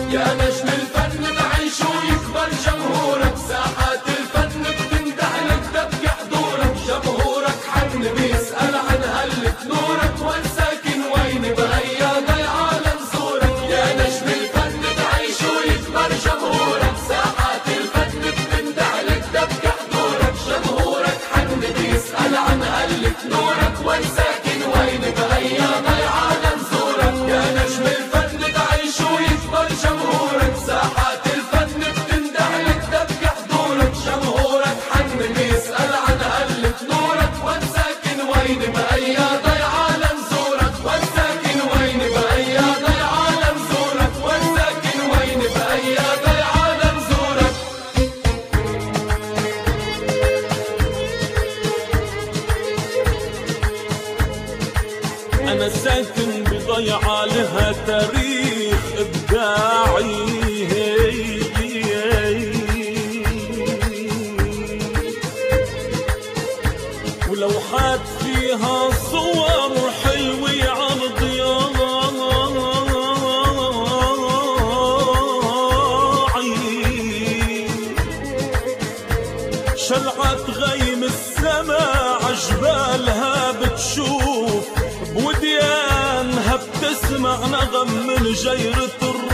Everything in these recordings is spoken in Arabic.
يا نجم الفن تعيش ويكبر جمهورك، ساحات الفن بتندهلك دبك حضورك، جمهورك حن بيسأل عن هلة نورك، وين ساكن وين بأيام العالم زورك. يا نجم الفن تعيش ويكبر جمهورك، ساحات الفن بتندهلك دبك حضورك، جمهورك حن بيسأل عن هلة نورك، وين ساكن وين بأيام العالم زورك. يا نجم الفن تعيش ويكبر جمهورك، ساحات الفن بتندهلك دبك حضورك، جمهورك حن بيسأل عن هلة نورك، وين ساكن وين بأيام العالم زورك، وين ساكن وين بأيام العالم زورك، وين ساكن وين بأيام العالم زورك. أنا ساكن بضيعة لها تاريخ إبداعي، ولوحات فيها صور حلوة عن ضياعي، شلعت غيم السما عجبالها بتشوف، بوديانها بتسمع نغم من جيرة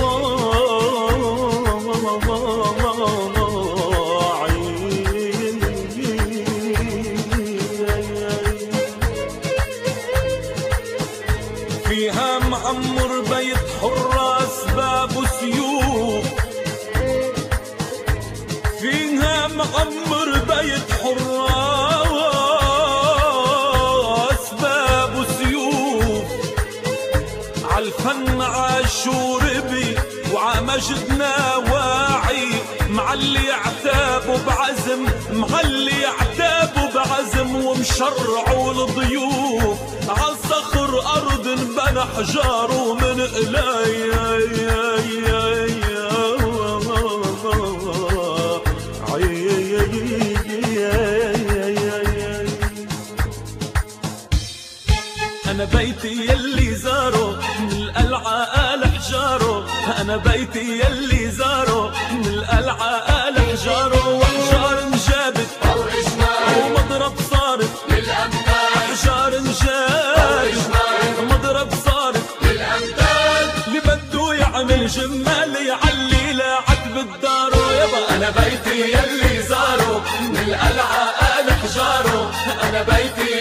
الراعي. فيها معمر بيت حراس باب وسيوف، فيها معمر بيت حراس باب وسيوف، عالفن عاشور بي وعمجدنا واعي، معلي عتابه بعزم، معلي عتابه بعزم، ومشرعوا الضيوف عالصخر أرض بنى حجاره من أنا بيتي يلي زاره من القلعة آل حجاره، أنا بيتي يلي زاره من القلعة آل حجاره، وحجار انجابت ومضرب صارت للأمثال، أحجار انجابت ومضرب صارت للأمثال، اللي بده يعمل جمال يعلي لعتب الدار يابا. أنا بيتي يلي زاره من القلعة آل حجاره، أنا بيتي